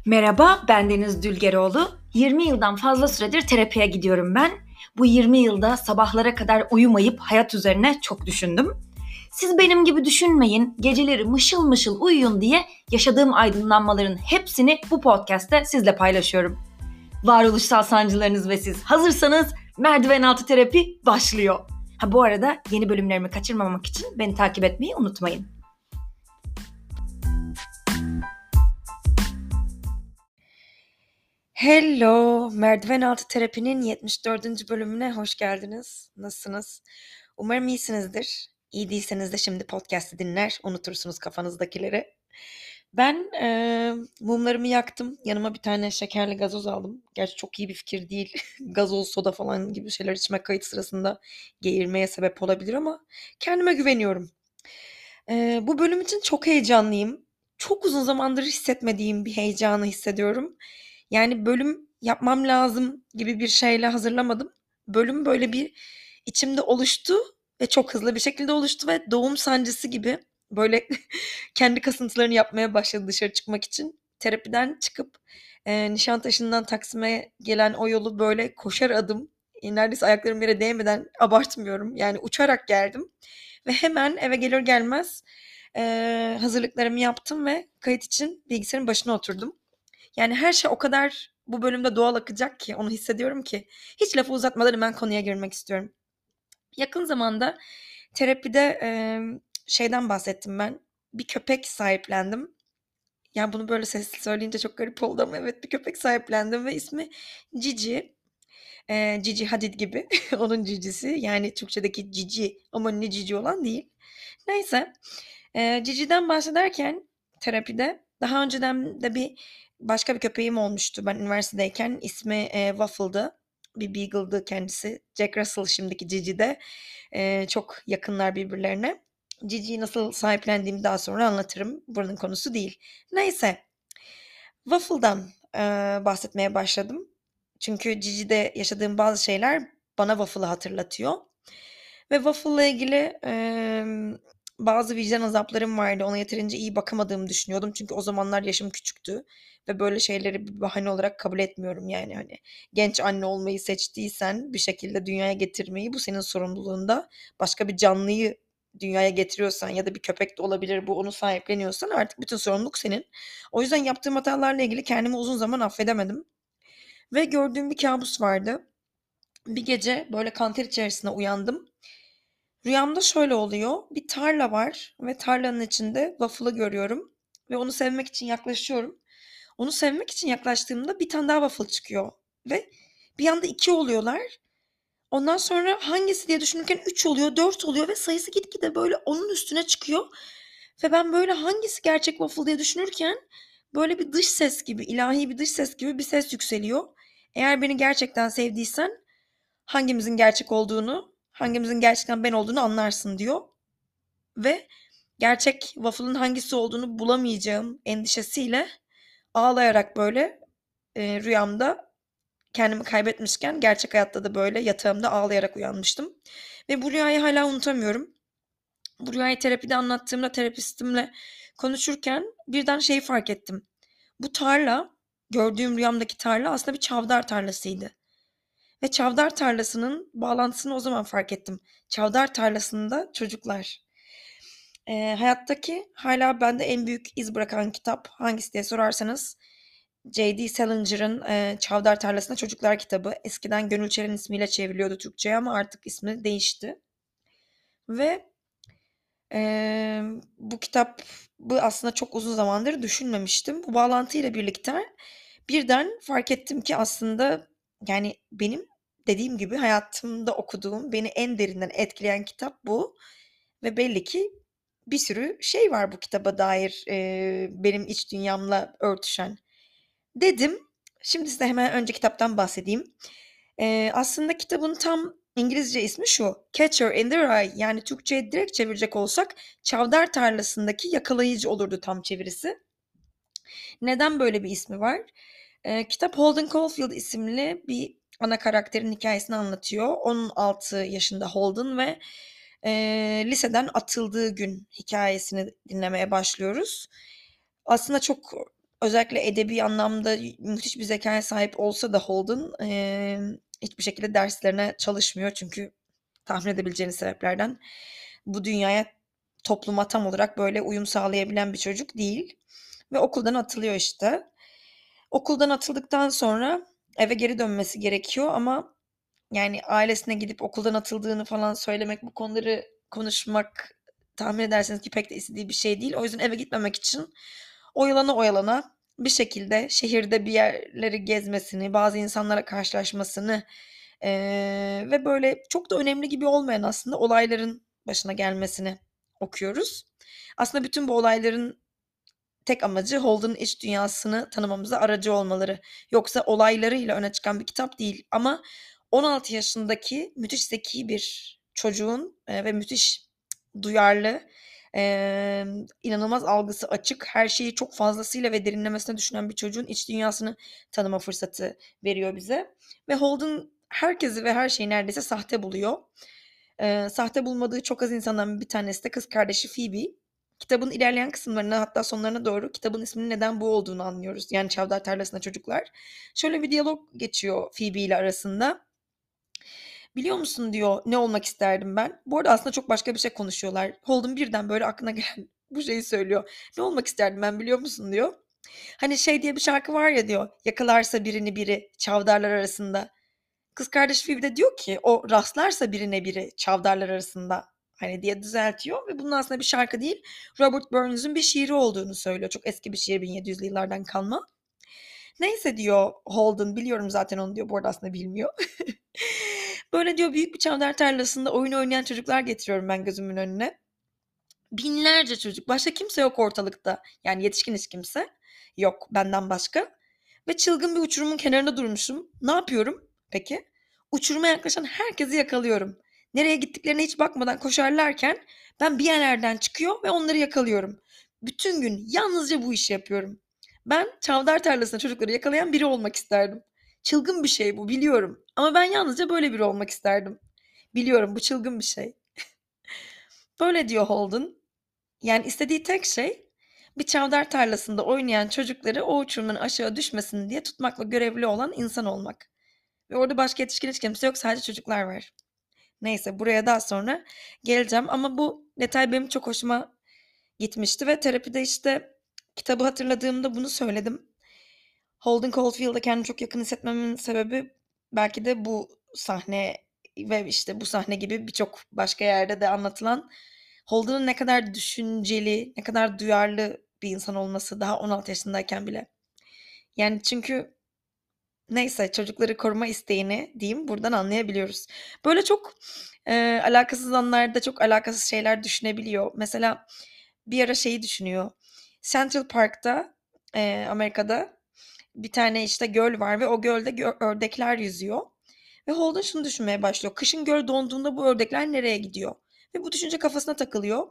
Merhaba, ben Deniz Dülgeroğlu. 20 yıldan fazla süredir terapiye gidiyorum ben. Bu 20 yılda sabahlara kadar uyumayıp hayat üzerine çok düşündüm. Siz benim gibi düşünmeyin, geceleri mışıl mışıl uyuyun diye yaşadığım aydınlanmaların hepsini bu podcast'te sizle paylaşıyorum. Varoluşsal sancılarınız ve siz hazırsanız merdiven altı terapi başlıyor. Bu arada yeni bölümlerimi kaçırmamak için beni takip etmeyi unutmayın. Hello, Merdiven Altı Terapi'nin 74. bölümüne hoş geldiniz. Nasılsınız? Umarım iyisinizdir. İyi değilseniz de şimdi podcast'ı dinler, unutursunuz kafanızdakileri. Ben mumlarımı yaktım. Yanıma bir tane şekerli gazoz aldım. Gerçi çok iyi bir fikir değil. Gazoz, soda falan gibi şeyler içmek kayıt sırasında geğirmeye sebep olabilir ama kendime güveniyorum. Bu bölüm için çok heyecanlıyım. Çok uzun zamandır hissetmediğim bir heyecanı hissediyorum. Yani bölüm yapmam lazım gibi bir şeyle hazırlamadım. Bölüm böyle bir içimde oluştu ve çok hızlı bir şekilde oluştu ve doğum sancısı gibi böyle kendi kasıntılarını yapmaya başladı dışarı çıkmak için. Terapiden çıkıp Nişantaşı'ndan Taksim'e gelen o yolu böyle koşar adım, neredeyse ayaklarım yere değmeden, abartmıyorum, yani uçarak geldim. Ve hemen eve gelir gelmez hazırlıklarımı yaptım ve kayıt için bilgisayarın başına oturdum. Yani her şey o kadar bu bölümde doğal akacak ki, onu hissediyorum ki. Hiç lafı uzatmadan hemen konuya girmek istiyorum. Yakın zamanda terapide şeyden bahsettim ben. Bir köpek sahiplendim. Yani bunu böyle sesli söyleyince çok garip oldu ama evet, bir köpek sahiplendim ve ismi Cici. Cici Hadid gibi. Onun cicisi. Yani Türkçedeki cici ama ne cici olan değil. Neyse. Cici'den bahsederken terapide daha önceden de başka bir köpeğim olmuştu ben üniversitedeyken. İsmi Waffle'dı. Bir Beagle'dı kendisi. Jack Russell şimdiki Cici de. Çok yakınlar birbirlerine. Cici'yi nasıl sahiplendiğimi daha sonra anlatırım. Buranın konusu değil. Neyse. Waffle'dan bahsetmeye başladım. Çünkü Cici'de yaşadığım bazı şeyler bana Waffle'ı hatırlatıyor. Ve Waffle'la ilgili bazı vicdan azaplarım vardı. Ona yeterince iyi bakamadığımı düşünüyordum. Çünkü o zamanlar yaşım küçüktü. Ve böyle şeyleri bir bahane olarak kabul etmiyorum. Yani hani genç anne olmayı seçtiysen, bir şekilde dünyaya getirmeyi, bu senin sorumluluğunda. Başka bir canlıyı dünyaya getiriyorsan ya da bir köpek de olabilir bu, onu sahipleniyorsan artık bütün sorumluluk senin. O yüzden yaptığım hatalarla ilgili kendimi uzun zaman affedemedim. Ve gördüğüm bir kabus vardı. Bir gece böyle kanter içerisinde uyandım. Rüyamda şöyle oluyor. Bir tarla var ve tarlanın içinde Waffle'ı görüyorum. Ve onu sevmek için yaklaşıyorum. Onu sevmek için yaklaştığımda bir tane daha Waffle çıkıyor. Ve bir anda 2 oluyorlar. Ondan sonra hangisi diye düşünürken 3 oluyor, 4 oluyor ve sayısı gitgide böyle onun üstüne çıkıyor. Ve ben böyle hangisi gerçek Waffle diye düşünürken böyle bir dış ses gibi, ilahi bir dış ses gibi bir ses yükseliyor. Eğer beni gerçekten sevdiysen hangimizin gerçek olduğunu, hangimizin gerçekten ben olduğunu anlarsın diyor. Ve gerçek Waffle'ın hangisi olduğunu bulamayacağım endişesiyle ağlayarak böyle rüyamda kendimi kaybetmişken gerçek hayatta da böyle yatağımda ağlayarak uyanmıştım. Ve bu rüyayı hala unutamıyorum. Bu rüyayı terapide anlattığımda terapistimle konuşurken birden şeyi fark ettim. Bu tarla, gördüğüm rüyamdaki tarla aslında bir çavdar tarlasıydı. Ve çavdar tarlasının bağlantısını o zaman fark ettim. Çavdar tarlasında çocuklar. Hayattaki hala bende en büyük iz bırakan kitap hangisi diye sorarsanız J.D. Salinger'ın Çavdar Tarlasında Çocuklar kitabı. Eskiden Gönül Çeren ismiyle çevriliyordu Türkçe'ye ama artık ismi değişti. Ve bu kitabı aslında çok uzun zamandır düşünmemiştim. Bu bağlantıyla birlikte birden fark ettim ki aslında yani benim dediğim gibi hayatımda okuduğum, beni en derinden etkileyen kitap bu. Ve belli ki bir sürü şey var bu kitaba dair benim iç dünyamla örtüşen. Dedim. Şimdi size hemen önce kitaptan bahsedeyim. Aslında kitabın tam İngilizce ismi şu: Catcher in the Rye, yani Türkçe'ye direkt çevirecek olsak Çavdar Tarlası'ndaki yakalayıcı olurdu tam çevirisi. Neden böyle bir ismi var? Kitap Holden Caulfield isimli bir ana karakterin hikayesini anlatıyor. 16 yaşında Holden ve liseden atıldığı gün hikayesini dinlemeye başlıyoruz. Aslında çok Özellikle edebi anlamda müthiş bir zekâya sahip olsa da Holden, hiçbir şekilde derslerine çalışmıyor. Çünkü tahmin edebileceğiniz sebeplerden bu dünyaya, topluma tam olarak böyle uyum sağlayabilen bir çocuk değil ve okuldan atılıyor işte. Okuldan atıldıktan sonra eve geri dönmesi gerekiyor ama yani ailesine gidip okuldan atıldığını falan söylemek, bu konuları konuşmak tahmin edersiniz ki pek de istediği bir şey değil. O yüzden eve gitmemek için oyalana oyalana bir şekilde şehirde bir yerleri gezmesini, bazı insanlara karşılaşmasını ve böyle çok da önemli gibi olmayan aslında olayların başına gelmesini okuyoruz. Aslında bütün bu olayların tek amacı Holden'ın iç dünyasını tanımamıza aracı olmaları. Yoksa olaylarıyla öne çıkan bir kitap değil. Ama 16 yaşındaki müthiş zeki bir çocuğun ve müthiş duyarlı, inanılmaz algısı açık, her şeyi çok fazlasıyla ve derinlemesine düşünen bir çocuğun iç dünyasını tanıma fırsatı veriyor bize. Ve Holden herkesi ve her şeyi neredeyse sahte buluyor. Sahte bulmadığı çok az insandan bir tanesi de kız kardeşi Phoebe. Kitabın ilerleyen kısımlarına, hatta sonlarına doğru kitabın isminin neden bu olduğunu anlıyoruz. Yani Çavdar Tarlası'nda çocuklar. Şöyle bir diyalog geçiyor Phoebe ile arasında. Biliyor musun diyor, ne olmak isterdim ben. Bu arada aslında çok başka bir şey konuşuyorlar. Holden birden böyle aklına gelen bu şeyi söylüyor. Ne olmak isterdim ben biliyor musun diyor. Hani şey diye bir şarkı var ya diyor. Yakalarsa birini biri çavdarlar arasında. Kız kardeş Phoebe de diyor ki o rastlarsa birine biri çavdarlar arasında hani diye düzeltiyor ve bunun aslında bir şarkı değil, Robert Burns'un bir şiiri olduğunu söylüyor. Çok eski bir şiir, 1700'lü yıllardan kalma. Neyse diyor Holden, biliyorum zaten onu diyor. Bu arada aslında bilmiyor. Böyle diyor büyük bir çavdar tarlasında oyun oynayan çocuklar getiriyorum ben gözümün önüne. Binlerce çocuk. Başka kimse yok ortalıkta. Yani yetişkin hiç kimse yok benden başka. Ve çılgın bir uçurumun kenarında durmuşum. Ne yapıyorum peki? Uçuruma yaklaşan herkesi yakalıyorum. Nereye gittiklerine hiç bakmadan koşarlarken ben bir yerlerden çıkıyor ve onları yakalıyorum. Bütün gün yalnızca bu işi yapıyorum. Ben çavdar tarlasında çocukları yakalayan biri olmak isterdim. Çılgın bir şey bu biliyorum. Ama ben yalnızca böyle biri olmak isterdim. Biliyorum bu çılgın bir şey. Böyle diyor Holden. Yani istediği tek şey bir çavdar tarlasında oynayan çocukları o uçurumdan aşağı düşmesin diye tutmakla görevli olan insan olmak. Ve orada başka yetişkin hiç kimse yok, sadece çocuklar var. Neyse buraya daha sonra geleceğim ama bu detay benim çok hoşuma gitmişti ve terapide işte kitabı hatırladığımda bunu söyledim. Holden Caulfield'a kendimi çok yakın hissetmemin sebebi belki de bu sahne ve işte bu sahne gibi birçok başka yerde de anlatılan Holden'ın ne kadar düşünceli, ne kadar duyarlı bir insan olması daha 16 yaşındayken bile. Yani çünkü neyse çocukları koruma isteğini diyeyim buradan anlayabiliyoruz. Böyle çok alakasız anlarda çok alakasız şeyler düşünebiliyor. Mesela bir ara şeyi düşünüyor. Central Park'ta Amerika'da bir tane işte göl var ve o gölde ördekler yüzüyor. Ve Holden şunu düşünmeye başlıyor. Kışın göl donduğunda bu ördekler nereye gidiyor? Ve bu düşünce kafasına takılıyor.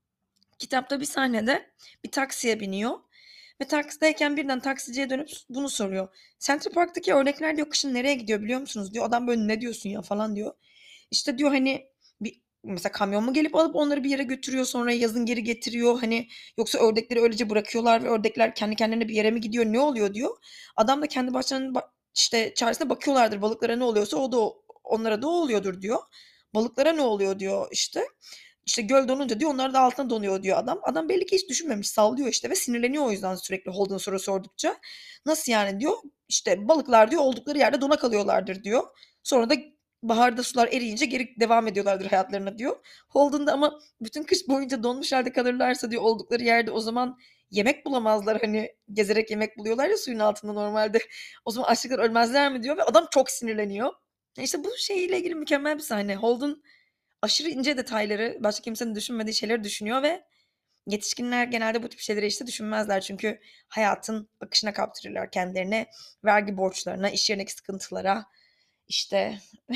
Kitapta bir sahnede bir taksiye biniyor. Ve taksideyken birden taksiciye dönüp bunu soruyor. Central Park'taki ördekler diyor kışın nereye gidiyor biliyor musunuz diyor. Adam böyle ne diyorsun ya falan diyor. İşte diyor hani bir mesela kamyon mu gelip alıp onları bir yere götürüyor sonra yazın geri getiriyor hani yoksa ördekleri öylece bırakıyorlar ve ördekler kendi kendine bir yere mi gidiyor ne oluyor diyor. Adam da kendi başlarının işte çaresine bakıyorlardır balıklara ne oluyorsa o da onlara da o oluyordur diyor. Balıklara ne oluyor diyor işte. İşte göl donunca diyor onlar da altına donuyor diyor adam. Adam belli ki hiç düşünmemiş sallıyor işte ve sinirleniyor o yüzden sürekli Holden soru sordukça. Nasıl yani diyor. İşte balıklar diyor oldukları yerde dona kalıyorlardır diyor. Sonra da baharda sular eriyince geri devam ediyorlardır hayatlarına diyor. Holden da ama bütün kış boyunca donmuş halde kalırlarsa diyor oldukları yerde o zaman yemek bulamazlar hani gezerek yemek buluyorlar ya suyun altında normalde. O zaman açlıktan ölmezler mi diyor ve adam çok sinirleniyor. İşte bu şeyle ilgili mükemmel bir sahne. Holden aşırı ince detayları, başka kimsenin düşünmediği şeyleri düşünüyor ve yetişkinler genelde bu tip şeyleri işte düşünmezler. Çünkü hayatın akışına kaptırırlar kendilerini. Vergi borçlarına, iş yerindeki sıkıntılara, işte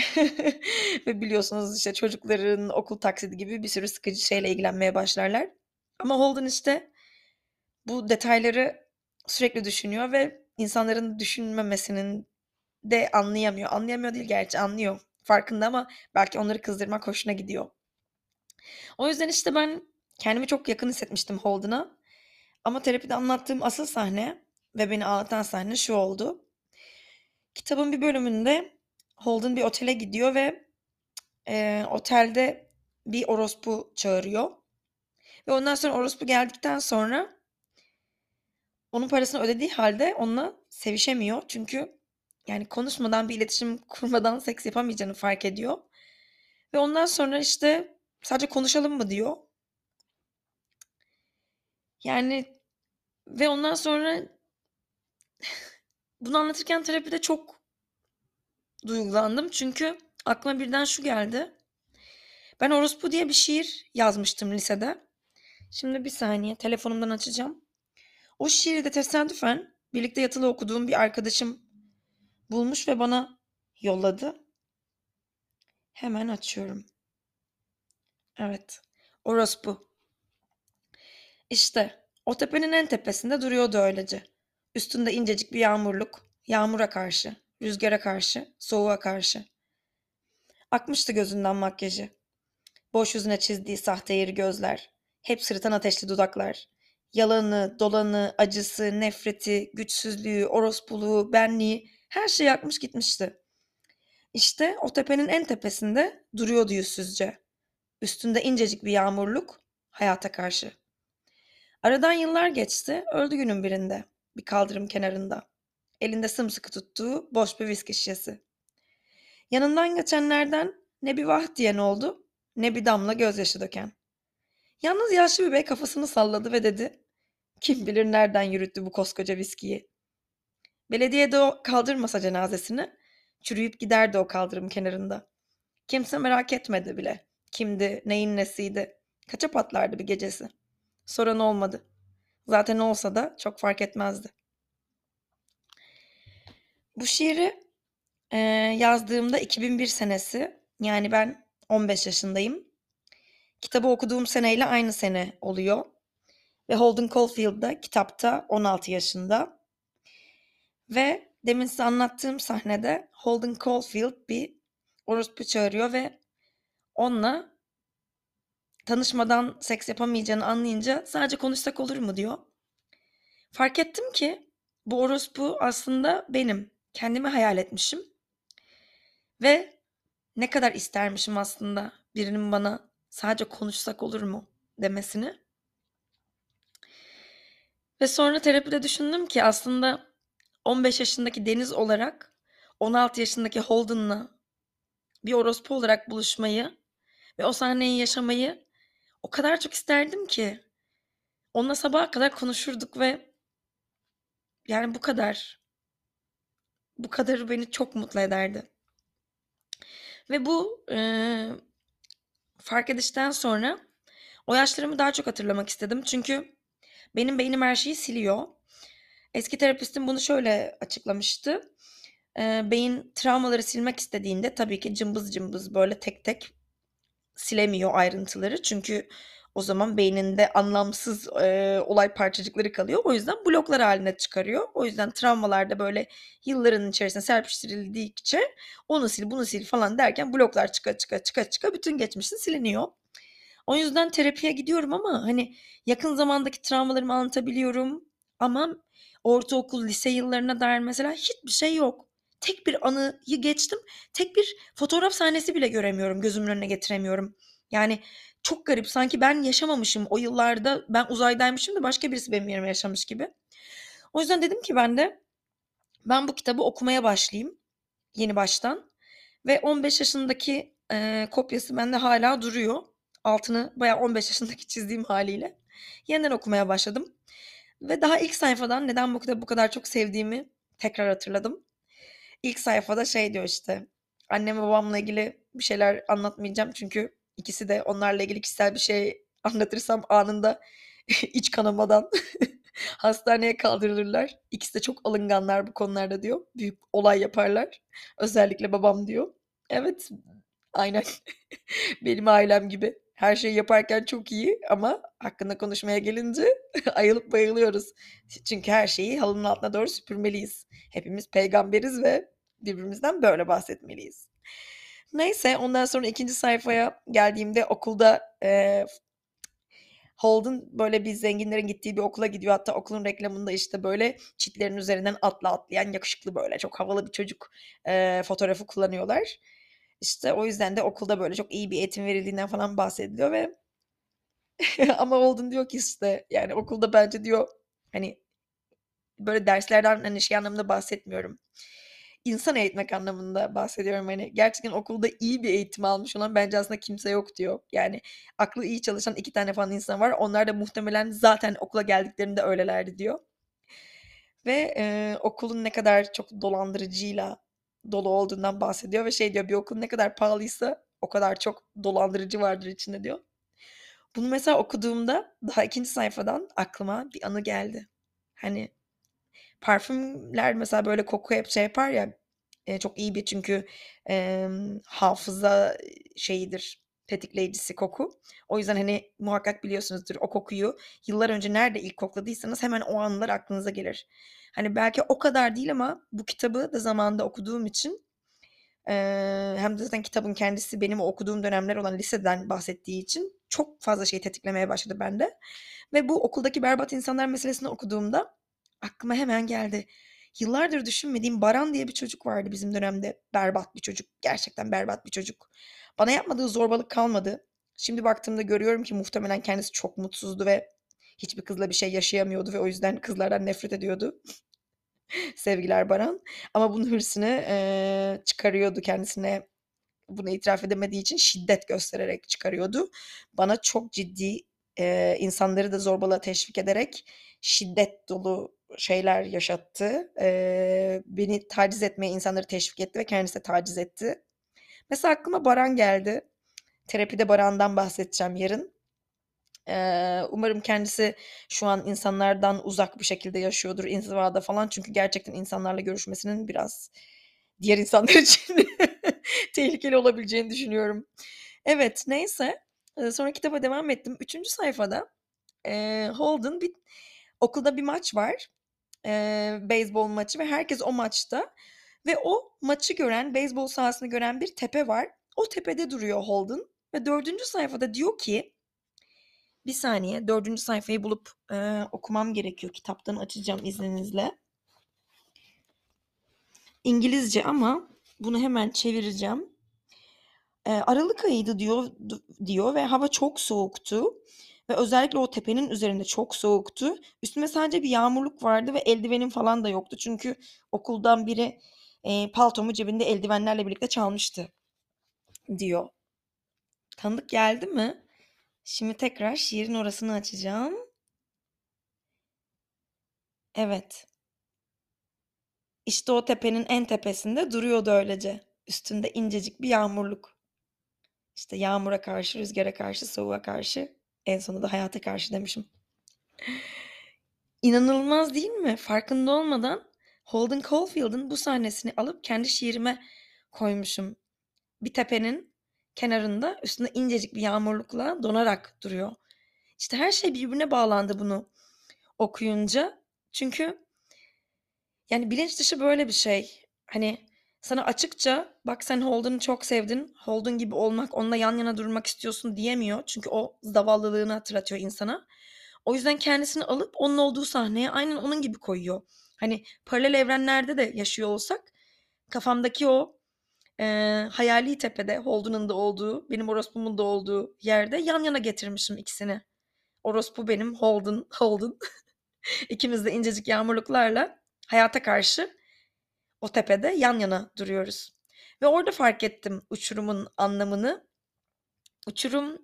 ve biliyorsunuz işte çocukların okul taksidi gibi bir sürü sıkıcı şeyle ilgilenmeye başlarlar. Ama Holden işte bu detayları sürekli düşünüyor ve insanların düşünmemesinin de anlayamıyor. Anlayamıyor değil gerçi anlıyor. Farkında ama belki onları kızdırmak hoşuna gidiyor. O yüzden işte ben kendimi çok yakın hissetmiştim Holden'a. Ama terapide anlattığım asıl sahne ve beni ağlatan sahne şu oldu. Kitabın bir bölümünde Holden bir otele gidiyor ve otelde bir orospu çağırıyor. Ve ondan sonra orospu geldikten sonra onun parasını ödediği halde onunla sevişemiyor. Çünkü yani konuşmadan bir iletişim kurmadan seks yapamayacağını fark ediyor. Ve ondan sonra işte sadece konuşalım mı diyor. Yani ve ondan sonra bunu anlatırken terapide çok duygulandım. Çünkü aklıma birden şu geldi. Ben Orospu diye bir şiir yazmıştım lisede. Şimdi bir saniye telefonumdan açacağım. O şiiri de tesadüfen birlikte yatılı okuduğum bir arkadaşım bulmuş ve bana yolladı. Hemen açıyorum. Evet. Orospu. İşte o tepenin en tepesinde duruyordu öylece. Üstünde incecik bir yağmurluk. Yağmura karşı, rüzgara karşı, soğuğa karşı. Akmıştı gözünden makyajı. Boş yüzüne çizdiği sahte yeri gözler. Hep sırıtan ateşli dudaklar. Yalanı, dolanı, acısı, nefreti, güçsüzlüğü, orospuluğu, benliği her şeyi yakmış gitmişti. İşte o tepenin en tepesinde duruyordu yüzsüzce. Üstünde incecik bir yağmurluk hayata karşı. Aradan yıllar geçti, öldü günün birinde. Bir kaldırım kenarında. Elinde sımsıkı tuttuğu boş bir viski şişesi. Yanından geçenlerden ne bir vah diyen oldu, ne bir damla gözyaşı döken. Yalnız yaşlı bir bey kafasını salladı ve dedi, kim bilir nereden yürüttü bu koskoca viskiyi. Belediye de o kaldırmasa cenazesini, çürüyüp giderdi o kaldırım kenarında. Kimse merak etmedi bile. Kimdi, neyin nesiydi. Kaça patlardı bir gecesi. Soran olmadı. Zaten olsa da çok fark etmezdi. Bu şiiri yazdığımda 2001 senesi. Yani ben 15 yaşındayım. Kitabı okuduğum seneyle aynı sene oluyor. Ve Holden Caulfield da kitapta 16 yaşında. Ve demin size anlattığım sahnede Holden Caulfield bir orospu çağırıyor ve onunla tanışmadan seks yapamayacağını anlayınca sadece konuşsak olur mu diyor. Fark ettim ki bu orospu aslında benim. Kendimi hayal etmişim. Ve ne kadar istermişim aslında birinin bana sadece konuşsak olur mu demesini. Ve sonra terapide düşündüm ki aslında 15 yaşındaki Deniz olarak 16 yaşındaki Holden'la bir orospu olarak buluşmayı ve o sahneyi yaşamayı o kadar çok isterdim ki. Onunla sabaha kadar konuşurduk ve yani bu kadar. Bu kadarı beni çok mutlu ederdi. Ve bu fark edişten sonra o yaşlarımı daha çok hatırlamak istedim. Çünkü benim beynim her şeyi siliyor. Eski terapistim bunu şöyle açıklamıştı. Beyin travmaları silmek istediğinde tabii ki cımbız cımbız böyle tek tek silemiyor ayrıntıları. Çünkü o zaman beyninde anlamsız olay parçacıkları kalıyor. O yüzden bloklar haline çıkarıyor. O yüzden travmalarda böyle yılların içerisinde serpiştirildikçe onu sil bunu sil falan derken bloklar çıka bütün geçmişin siliniyor. O yüzden terapiye gidiyorum ama hani yakın zamandaki travmalarımı anlatabiliyorum ama ortaokul, lise yıllarına dair mesela hiçbir şey yok. Tek bir anıyı geçtim. Tek bir fotoğraf sahnesi bile göremiyorum, gözümün önüne getiremiyorum. Yani çok garip. Sanki ben yaşamamışım o yıllarda. Ben uzaydaymışım da başka birisi benim yerime yaşamış gibi. O yüzden dedim ki ben bu kitabı okumaya başlayayım yeni baştan. Ve 15 yaşındaki kopyası bende hala duruyor. Altını bayağı 15 yaşındaki çizdiğim haliyle. Yeniden okumaya başladım. Ve daha ilk sayfadan neden bu kitabı bu kadar çok sevdiğimi tekrar hatırladım. İlk sayfada şey diyor işte. Annem ve babamla ilgili bir şeyler anlatmayacağım. Çünkü ikisi de onlarla ilgili kişisel bir şey anlatırsam anında iç kanamadan hastaneye kaldırılırlar. İkisi de çok alınganlar bu konularda diyor. Büyük olay yaparlar. Özellikle babam diyor. Evet, aynen. Benim ailem gibi. Her şeyi yaparken çok iyi ama hakkında konuşmaya gelince ayılıp bayılıyoruz. Çünkü her şeyi halının altına doğru süpürmeliyiz. Hepimiz peygamberiz ve birbirimizden böyle bahsetmeliyiz. Neyse ondan sonra ikinci sayfaya geldiğimde okulda Holden böyle bir zenginlerin gittiği bir okula gidiyor. Hatta okulun reklamında işte böyle çitlerin üzerinden atlayan yakışıklı böyle çok havalı bir çocuk fotoğrafı kullanıyorlar. İşte o yüzden de okulda böyle çok iyi bir eğitim verildiğinden falan bahsediliyor ve ama Holden diyor ki işte yani okulda bence diyor hani böyle derslerden hani şey anlamında bahsetmiyorum. İnsan eğitmek anlamında bahsediyorum. Hani gerçekten okulda iyi bir eğitim almış olan bence aslında kimse yok diyor. Yani aklı iyi çalışan 2 tane falan insan var. Onlar da muhtemelen zaten okula geldiklerinde öylelerdi diyor. Ve okulun ne kadar çok dolandırıcıyla dolu olduğundan bahsediyor ve şey diyor bir okul ne kadar pahalıysa o kadar çok dolandırıcı vardır içinde diyor. Bunu mesela okuduğumda daha ikinci sayfadan aklıma bir anı geldi. Hani parfümler mesela böyle koku hep şey yapar ya, çok iyi bir çünkü, hafıza, şeyidir, tetikleyicisi koku. O yüzden, hani, muhakkak biliyorsunuzdur o kokuyu yıllar önce nerede ilk kokladıysanız hemen o anlar aklınıza gelir. Hani, belki o kadar değil ama bu kitabı da zamanında okuduğum için, hem de zaten kitabın kendisi benim okuduğum dönemler olan liseden bahsettiği için çok fazla şey tetiklemeye başladı bende. Ve bu okuldaki berbat insanlar meselesini okuduğumda aklıma hemen geldi. Yıllardır düşünmediğim Baran diye bir çocuk vardı bizim dönemde. Berbat bir çocuk. Gerçekten berbat bir çocuk. Bana yapmadığı zorbalık kalmadı. Şimdi baktığımda görüyorum ki muhtemelen kendisi çok mutsuzdu ve hiçbir kızla bir şey yaşayamıyordu ve o yüzden kızlardan nefret ediyordu. Sevgiler Baran. Ama bunun hırsını çıkarıyordu kendisine bunu itiraf edemediği için şiddet göstererek çıkarıyordu. Bana çok ciddi insanları da zorbalığa teşvik ederek şiddet dolu şeyler yaşattı. Beni taciz etmeye insanları teşvik etti ve kendisi de taciz etti. Mesela aklıma Baran geldi. Terapide Baran'dan bahsedeceğim yarın. Umarım kendisi şu an insanlardan uzak bir şekilde yaşıyordur inzivada falan. Çünkü gerçekten insanlarla görüşmesinin biraz diğer insanlar için tehlikeli olabileceğini düşünüyorum. Evet, neyse. Sonra kitaba devam ettim. 3. sayfada Holden okulda bir maç var. Beyzbol maçı ve herkes o maçta. Ve o maçı gören, beyzbol sahasını gören bir tepe var. O tepede duruyor Holden. Ve 4. sayfada diyor ki bir saniye 4. sayfayı bulup okumam gerekiyor. Kitaptan açacağım izninizle. İngilizce ama bunu hemen çevireceğim. Aralık ayıydı diyor ve hava çok soğuktu ve özellikle o tepenin üzerinde çok soğuktu. Üstüme sadece bir yağmurluk vardı ve eldivenim falan da yoktu. Çünkü okuldan biri paltomu cebinde eldivenlerle birlikte çalmıştı diyor. Tanıdık geldi mi? Şimdi tekrar şiirin orasını açacağım. Evet. İşte o tepenin en tepesinde duruyordu öylece. Üstünde incecik bir yağmurluk. İşte yağmura karşı, rüzgara karşı, soğuğa karşı, en sonunda hayata karşı demişim. İnanılmaz değil mi? Farkında olmadan Holden Caulfield'ın bu sahnesini alıp kendi şiirime koymuşum. Bir tepenin kenarında üstünde incecik bir yağmurlukla donarak duruyor. İşte her şey birbirine bağlandı bunu okuyunca. Çünkü yani bilinç dışı böyle bir şey. Hani sana açıkça bak sen Holden'ı çok sevdin. Holden gibi olmak, onunla yan yana durmak istiyorsun diyemiyor. Çünkü o zavallılığını hatırlatıyor insana. O yüzden kendisini alıp onun olduğu sahneye aynen onun gibi koyuyor. Hani paralel evrenlerde de yaşıyor olsak kafamdaki o hayali tepede Holden'ın da olduğu, benim orospumun da olduğu yerde yan yana getirmişim ikisini. Orospu benim, Holden. İkimiz de incecik yağmurluklarla hayata karşı o tepede yan yana duruyoruz. Ve orada fark ettim uçurumun anlamını. Uçurum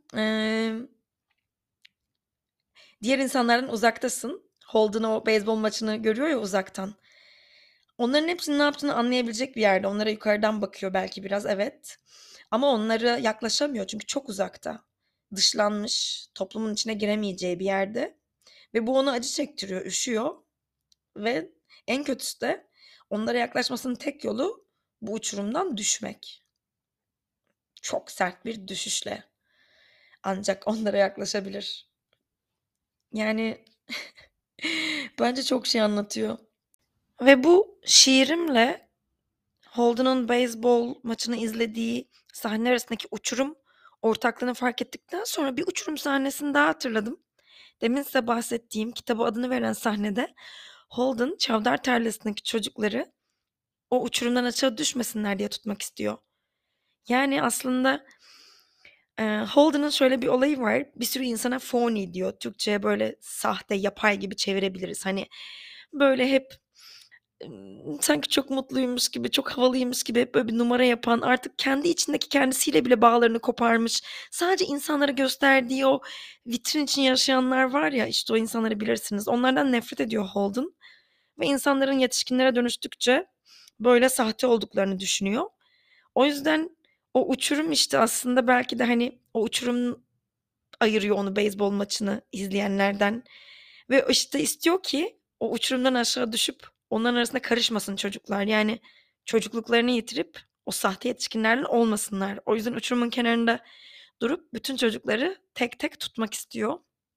diğer insanlardan uzaktasın. Holden o beyzbol maçını görüyor ya uzaktan. Onların hepsinin ne yaptığını anlayabilecek bir yerde. Onlara yukarıdan bakıyor belki biraz evet. Ama onlara yaklaşamıyor çünkü çok uzakta. Dışlanmış, toplumun içine giremeyeceği bir yerde. Ve bu ona acı çektiriyor, üşüyor. Ve en kötüsü de onlara yaklaşmasının tek yolu bu uçurumdan düşmek. Çok sert bir düşüşle ancak onlara yaklaşabilir. Yani bence çok şey anlatıyor. Ve bu şiirimle Holden'ın beyzbol maçını izlediği sahne arasındaki uçurum ortaklığını fark ettikten sonra bir uçurum sahnesini daha hatırladım. Demin size bahsettiğim kitaba adını veren sahnede Holden çavdar tarlasındaki çocukları o uçurumdan aşağı düşmesinler diye tutmak istiyor. Yani aslında Holden'ın şöyle bir olayı var. Bir sürü insana phony diyor. Türkçe'ye böyle sahte, yapay gibi çevirebiliriz. Hani böyle hep sanki çok mutluymuş gibi, çok havalıymış gibi hep böyle bir numara yapan, artık kendi içindeki kendisiyle bile bağlarını koparmış, sadece insanlara gösterdiği o vitrin için yaşayanlar var ya, işte o insanları bilirsiniz. Onlardan nefret ediyor Holden ve insanların yetişkinlere dönüştükçe böyle sahte olduklarını düşünüyor. O yüzden o uçurum işte aslında belki de hani o uçurum ayırıyor onu beyzbol maçını izleyenlerden ve işte istiyor ki o uçurumdan aşağı düşüp onların arasında karışmasın çocuklar. Yani çocukluklarını yitirip o sahte yetişkinlerden olmasınlar. O yüzden uçurumun kenarında durup bütün çocukları tek tek tutmak istiyor.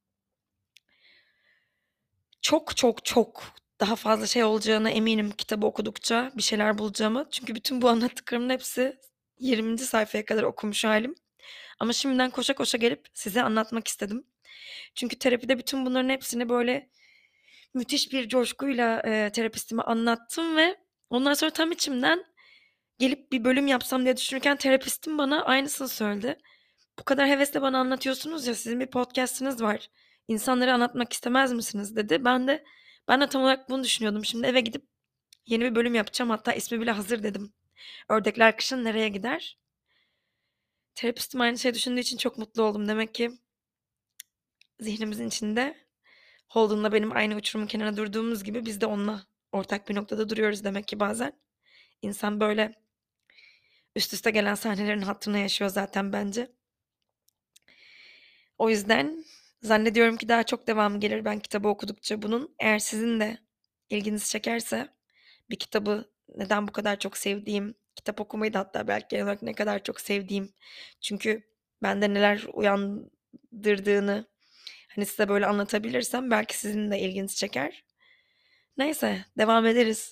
Çok çok çok daha fazla şey olacağına eminim kitabı okudukça bir şeyler bulacağımı. Çünkü bütün bu anlattıklarımın hepsi 20. sayfaya kadar okumuş halim. Ama şimdiden koşa koşa gelip size anlatmak istedim. Çünkü terapide bütün bunların hepsini böyle müthiş bir coşkuyla terapistime anlattım ve ondan sonra tam içimden gelip bir bölüm yapsam diye düşünürken terapistim bana aynısını söyledi. Bu kadar hevesle bana anlatıyorsunuz ya, sizin bir podcast'ınız var. İnsanlara anlatmak istemez misiniz dedi. Ben de tam olarak bunu düşünüyordum. Şimdi eve gidip yeni bir bölüm yapacağım. Hatta ismi bile hazır dedim. Ördekler kışın nereye gider? Terapistim aynı şey düşündüğü için çok mutlu oldum. Demek ki zihnimizin içinde Holden'la benim aynı uçurumun kenarına durduğumuz gibi biz de onunla ortak bir noktada duruyoruz demek ki bazen. İnsan böyle üst üste gelen sahnelerin hatırına yaşıyor zaten bence. O yüzden zannediyorum ki daha çok devamı gelir ben kitabı okudukça bunun. Eğer sizin de ilginizi çekerse bir kitabı neden bu kadar çok sevdiğim, kitap okumayı da hatta belki genel olarak ne kadar çok sevdiğim. Çünkü bende neler uyandırdığını hani size böyle anlatabilirsem belki sizin de ilginizi çeker. Neyse, devam ederiz.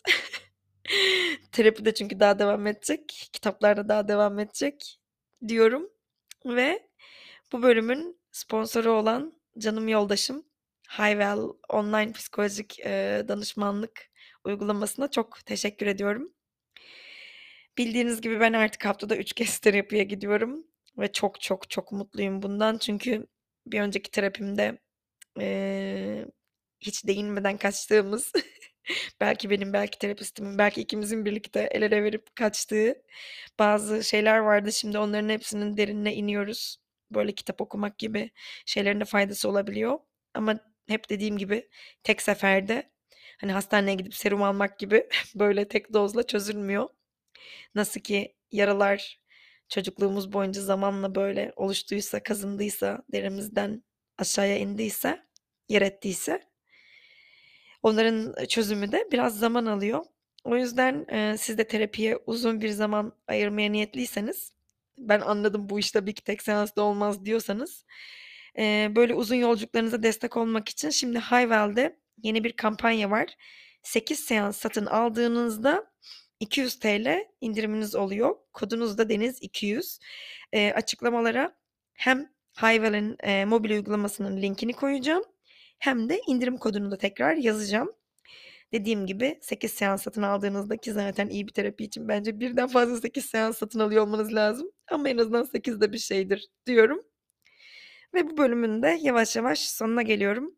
Terapi de çünkü daha devam edecek. Kitaplar da daha devam edecek diyorum. Ve bu bölümün sponsoru olan canım yoldaşım Hayvel online psikolojik danışmanlık uygulamasına çok teşekkür ediyorum. Bildiğiniz gibi ben artık haftada 3 kez terapiye gidiyorum ve çok çok çok mutluyum bundan. Çünkü bir önceki terapimde eee, hiç değinmeden kaçtığımız belki benim, belki terapistimin, belki ikimizin birlikte el ele verip kaçtığı bazı şeyler vardı. Şimdi onların hepsinin derinine iniyoruz. Böyle kitap okumak gibi şeylerin de faydası olabiliyor. Ama hep dediğim gibi tek seferde hani hastaneye gidip serum almak gibi böyle tek dozla çözülmüyor. Nasıl ki yaralar çocukluğumuz boyunca zamanla böyle oluştuysa, kazındıysa, derimizden aşağıya indiyse, yer ettiyse onların çözümü de biraz zaman alıyor. O yüzden, siz de terapiye uzun bir zaman ayırmaya niyetliyseniz, ben anladım bu iş tabii ki tek seansla olmaz diyorsanız, böyle uzun yolculuklarınıza destek olmak için şimdi Hayvel'de yeni bir kampanya var. 8 seans satın aldığınızda 200 TL indiriminiz oluyor. Kodunuz da Deniz200. Açıklamalara hem Hayvel'in, mobil uygulamasının linkini koyacağım hem de indirim kodunu da tekrar yazacağım. Dediğim gibi 8 seans satın aldığınızda ki zaten iyi bir terapi için bence birden fazla 8 seans satın alıyor olmanız lazım. Ama en azından 8 de bir şeydir diyorum. Ve bu bölümün de yavaş yavaş sonuna geliyorum.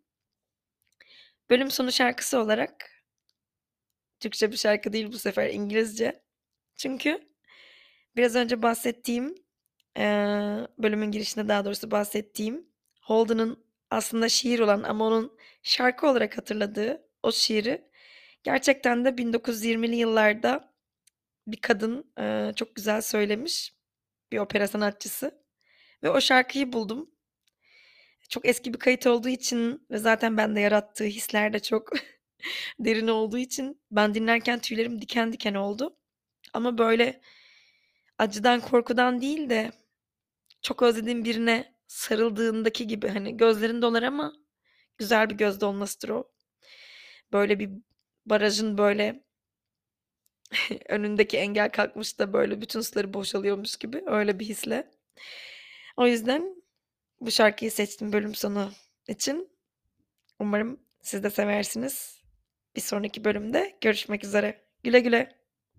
Bölüm sonu şarkısı olarak Türkçe bir şarkı değil bu sefer İngilizce. Çünkü biraz önce bahsettiğim bölümün girişinde daha doğrusu bahsettiğim Holden'ın aslında şiir olan ama onun şarkı olarak hatırladığı o şiiri gerçekten de 1920'li yıllarda bir kadın çok güzel söylemiş. Bir opera sanatçısı. Ve o şarkıyı buldum. Çok eski bir kayıt olduğu için ve zaten bende yarattığı hisler de çok derin olduğu için ben dinlerken tüylerim diken diken oldu. Ama böyle acıdan korkudan değil de çok özlediğim birine sarıldığındaki gibi hani gözlerin dolar ama güzel bir göz dolmasıdır o. Böyle bir barajın böyle önündeki engel kalkmış da böyle bütün suları boşalıyormuş gibi öyle bir hisle. O yüzden bu şarkıyı seçtim bölüm sonu için. Umarım siz de seversiniz. Bir sonraki bölümde görüşmek üzere. Güle güle.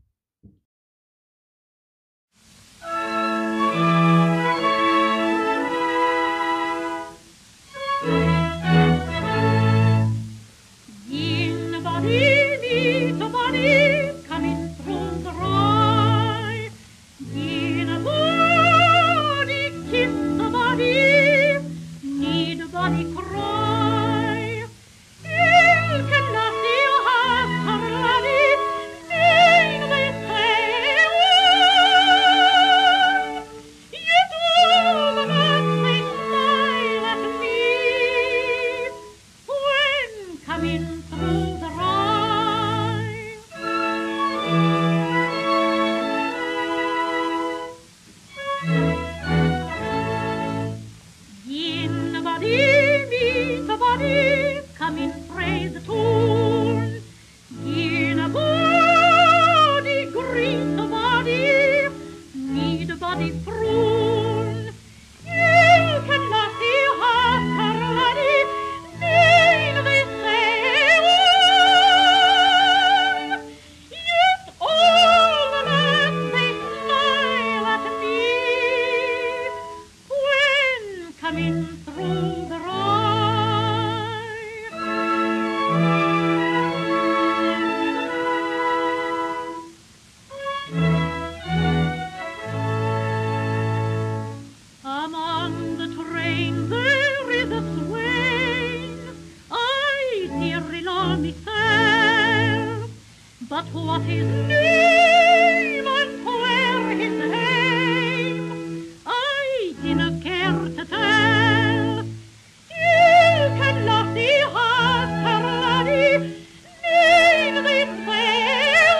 But what his name and where his aim, I dinna care to tell. You cannot see half her laddie, name they fair.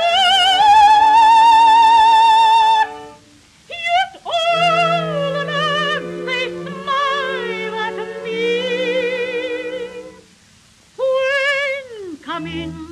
Yet all the lads they smile at me when coming